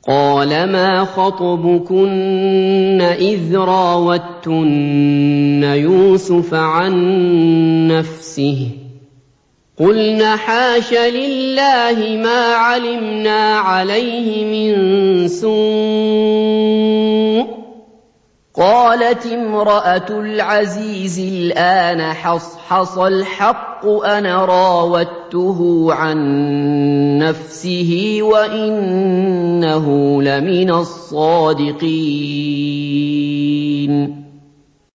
قَالَ مَا خَطْبُكُنَّ إِذْ رَاوَدتُّنَّ يُوسُفَ عَن نَّفْسِهِ ۚ قُلْنَ حَاشَ لِلَّهِ مَا عَلِمْنَا عَلَيْهِ مِن سُوءٍ ۚ قَالَتِ امْرَأَتُ الْعَزِيزِ الْآنَ حَصْحَصَ الْحَقُّ أَنَا رَاوَدتُّهُ عَن نَّفْسِهِ وَإِنَّهُ لَمِنَ الصَّادِقِينَ